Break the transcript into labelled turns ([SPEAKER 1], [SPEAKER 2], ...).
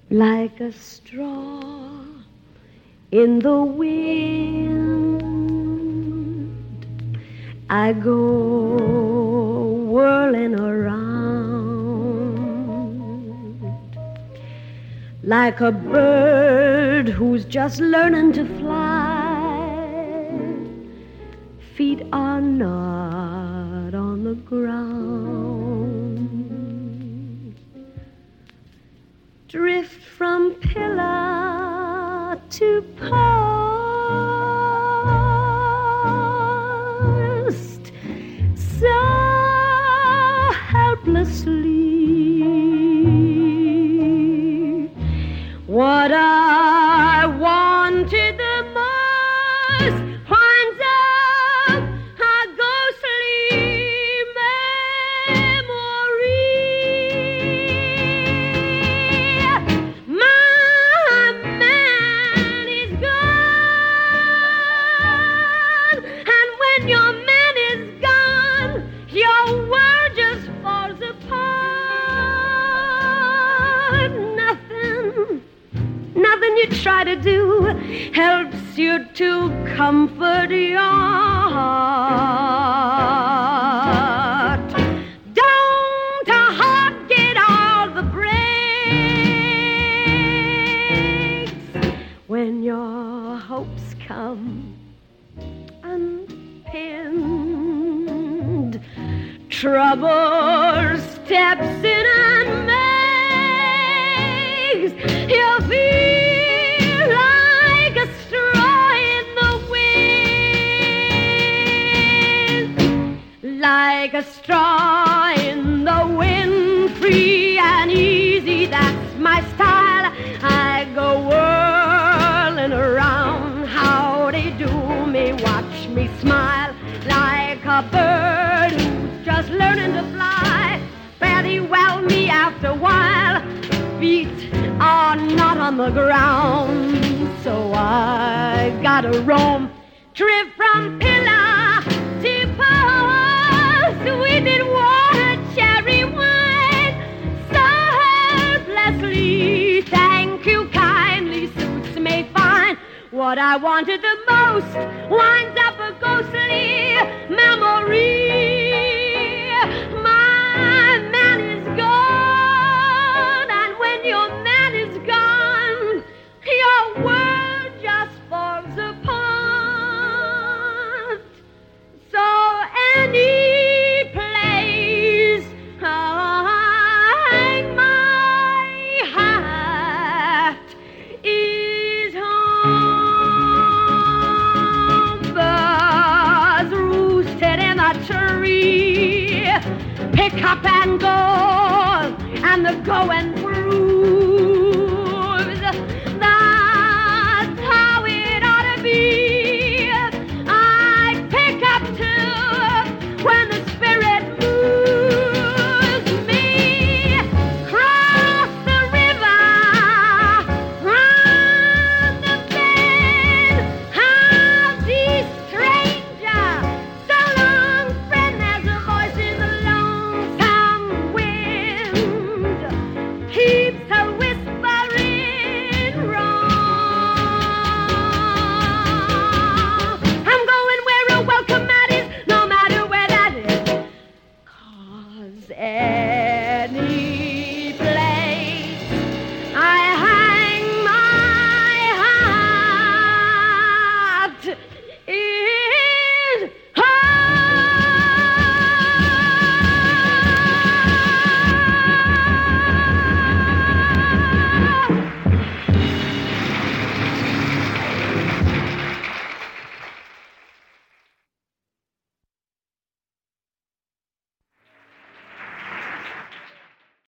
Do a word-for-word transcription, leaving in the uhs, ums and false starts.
[SPEAKER 1] like a straw in the wind. I go whirling around like a bird who's just learning to fly. Feet are not on the ground. Drift from pillar to post, so helplessly. What I wanted the most winds up a ghostly memory. My man is gone, and when your man is gone, your world just falls apart. Nothing, nothing you try to do helps you to comfort your heart. Don't a heart get all the breaks when your hopes come unpinned? Trouble steps in and makes you feel like a straw in the wind, like a straw in the wind, free and easy, that's my style. I go whirling around, how they do me, watch me smile, like a bird who's just learning to fly. Very well me after a while, feet are not on the ground, so I gotta roam, drift from pillar to post, sweet water, cherry wine, so helplessly. Thank you kindly, suits me fine. What I wanted the most winds up a ghostly memory. My man is gone, and when your man is gone, your world just falls apart. So any place I hang my hat is home. Birds roosted in a tree, pick up and go, and the going through.